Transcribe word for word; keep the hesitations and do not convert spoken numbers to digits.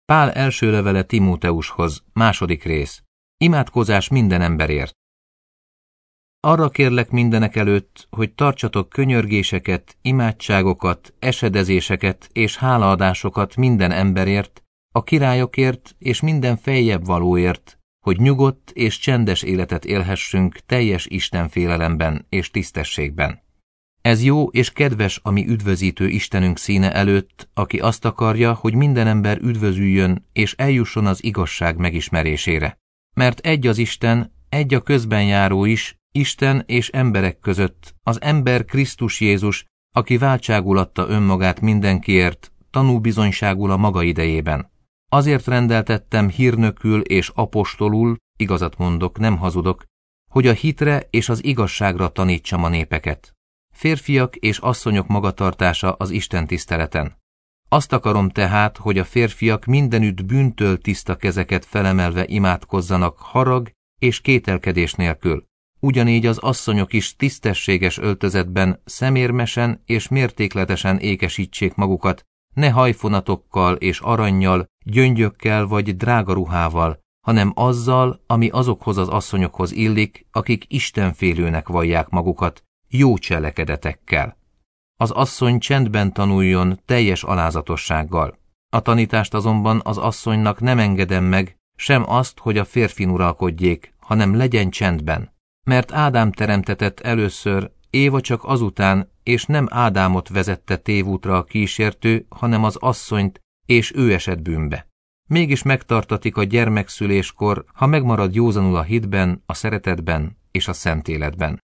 Pál első levele Timóteushoz, második rész. Imádkozás minden emberért. Arra kérlek mindenek előtt, hogy tartsatok könyörgéseket, imádságokat, esedezéseket és hálaadásokat minden emberért, a királyokért és minden feljebb valóért, hogy nyugodt és csendes életet élhessünk teljes istenfélelemben és tisztességben. Ez jó és kedves a mi üdvözítő Istenünk színe előtt, aki azt akarja, hogy minden ember üdvözüljön és eljusson az igazság megismerésére. Mert egy az Isten, egy a közben járó is, Isten és emberek között, az ember Krisztus Jézus, aki váltságul adta önmagát mindenkiért, tanúbizonyságul a maga idejében. Azért rendeltettem hírnökül és apostolul, igazat mondok, nem hazudok, hogy a hitre és az igazságra tanítsam a népeket. Férfiak és asszonyok magatartása az Isten tiszteleten. Azt akarom tehát, hogy a férfiak mindenütt bűntől tiszta kezeket felemelve imádkozzanak harag és kételkedés nélkül. Ugyanígy az asszonyok is tisztességes öltözetben szemérmesen és mértékletesen ékesítsék magukat, ne hajfonatokkal és arannyal, gyöngyökkel vagy drága ruhával, hanem azzal, ami azokhoz az asszonyokhoz illik, akik istenfélőnek vallják magukat, jó cselekedetekkel. Az asszony csendben tanuljon teljes alázatossággal. A tanítást azonban az asszonynak nem engedem meg, sem azt, hogy a férfin uralkodjék, hanem legyen csendben. Mert Ádám teremtetett először, Éva csak azután, és nem Ádámot vezette tévútra a kísértő, hanem az asszonyt, és ő esett bűnbe. Mégis megtartatik a gyermekszüléskor, ha megmarad józanul a hitben, a szeretetben és a szent életben.